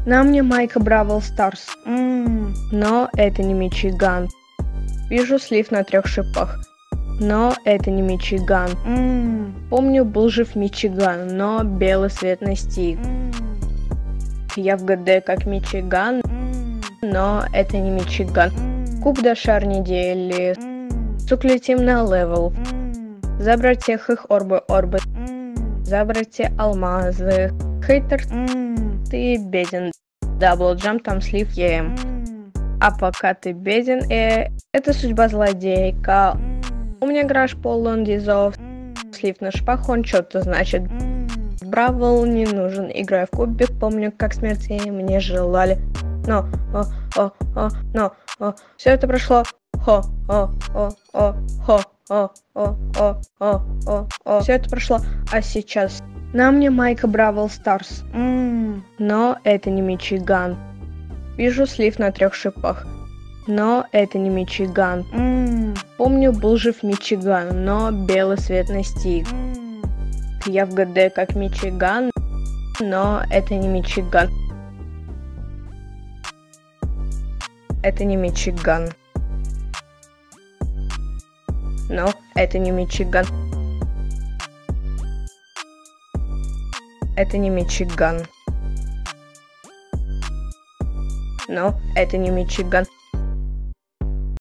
На мне майка Бравл Старс. Но это не Мичиган. Вижу слив на 3 шипах. Но это не Мичиган. Помню, был жив Мичиган, но белый свет настиг. Я в ГД как Мичиган, но это не Мичиган. Куб до шар недели. Сук, летим на левел. Забрать всех их орбы. Забрать все алмазы. Хейтер, ты беден. Даблджамп, там слив ем. А пока ты беден, это судьба злодейка. У меня гараж полон дизов. Слив на шпах, он что-то значит. Бравл не нужен, играю в кубик, помню, как смерти мне желали. Но, все это прошло. Все это прошло, а сейчас на мне майка Бравл Старс. Но это не Мичиган. Вижу слив на 3 шипах. Но это не Мичиган. Помню, был жив Мичиган, но белый свет настиг. Я в ГД как Мичиган, но это не Мичиган. Это не Мичиган. Но это не Мичиган. Это не Мичиган. Но это не Мичиган.